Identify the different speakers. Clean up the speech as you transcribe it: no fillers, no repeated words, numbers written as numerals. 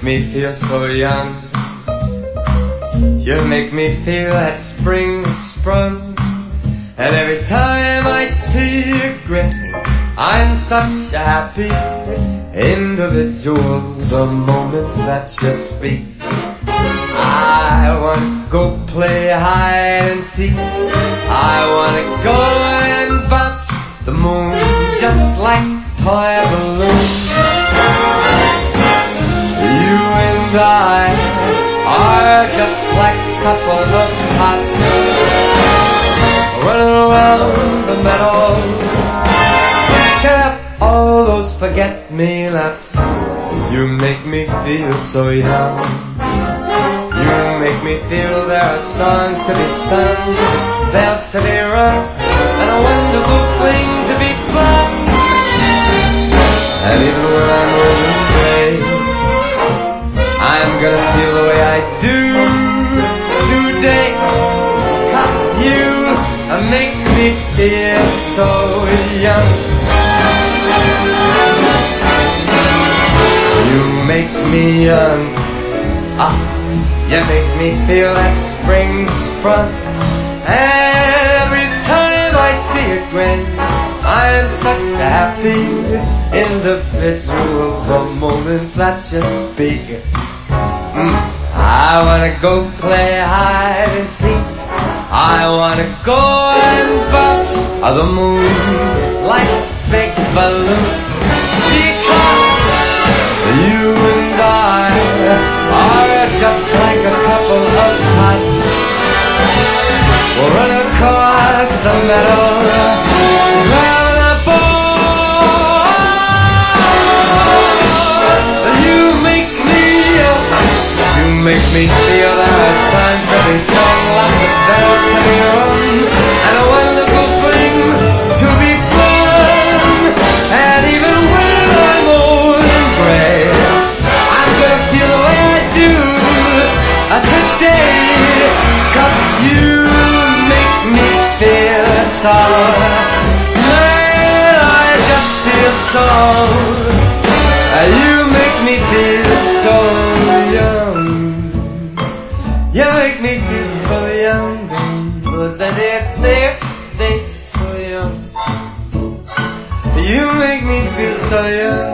Speaker 1: me feel so young. You make me feel that spring has sprung. And every time I see you grin, I'm such a happy individual. The moment that you speak, I wanna go play hide and seek. I wanna go and bounce the moon just like toy balloons. You and I are just like a couple of tots running around the meadow, picking up all those forget-me-nots. You make me feel so young. You make me feel there are songs to be sung, bells to be rung, and a wonderful fling to be flung. And even when I'm old and gray, I'm gonna feel the way I do today. 'Cause you make me feel so young. You make me young. You make me feel that spring sprung. Every time I see you grin, I'm such a happy individual. The moment that you speak, I wanna go play hide and seek. I wanna go and bounce the moon like a big balloon. Because you and I are just like a couple of tots. We'll run across the meadow, grab a ball. You make me feel there are songs to be sung, lots of bells to be rung, and a wonderful fling to be flung. And even when I'm old and gray, I'm gonna feel the way I do today. 'Cause you make me feel so, man, I just feel so. You make me feel so young. You make me feel so young. So young. You make me feel so young.